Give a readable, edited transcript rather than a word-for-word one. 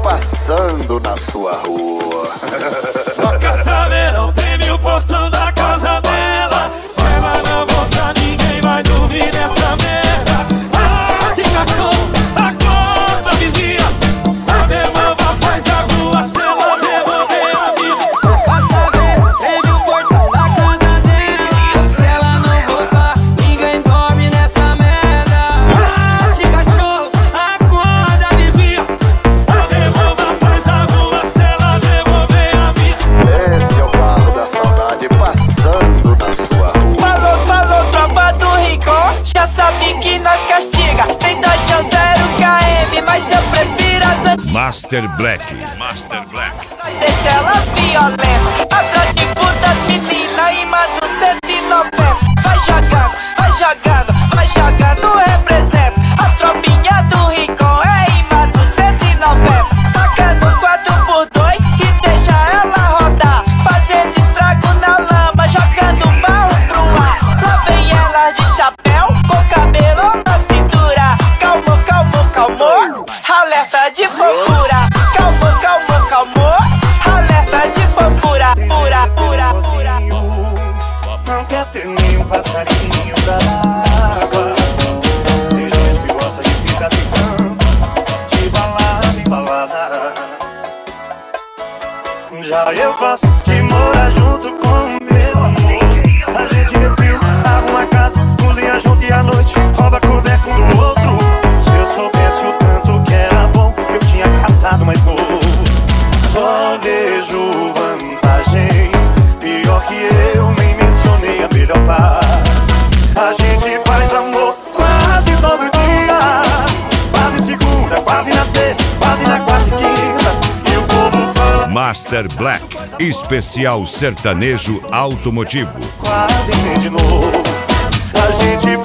passando na sua rua. Toca saberão, treme o portão da casa dela. Se ela não voltar, ninguém vai dormir nessa merda. Ah, se cachorro, acorda vizinha. Só devolva a paz à rua se ela devolver a vida. Toca saberão, treme o portão da casa dela. Se ela não voltar, ninguém dorme nessa merda. Ah, se cachorro, acorda vizinha. Só devolva a paz à rua se ela devolver a vida. Esse é o carro da saudade passando na sua rua. Falou, tropa do Rincon, já sabe que nós castiga. Tem 2 0 km, mas eu prefiro as antigas. Master Black. Nós deixa elas violentas. Atrativo das meninas, imã do 190. Vai jogando, representa. A tropinha do Rincon é imã do 190. Tacando 4x2 e deixa ela rodar. Fazendo estrago na lama, jogando barro pro ar. Lá vem elas de chapéu, com cabelo na cintura. Calmo, alerta de fofura. Calmo, alerta de fofura. Pura. Não quer ter nenhum passarinho da água. Tem gente que gosta de ficar ficando de balada em balada. Já eu gosto de morar junto com o meu amor. A gente refil, arruma a casa, cozinha junto e à noite rouba coberto um do outro. Se eu soubesse o tanto que era bom, eu tinha casado mais novo. Só vejo vantagens, pior que eu nem mencionei a melhor parte. A gente faz amor quase todo dia, quase segunda, quase na terça, quase na quarta e quinta. E o povo fala Master Black. Especial sertanejo automotivo. quase vem de novo. A gente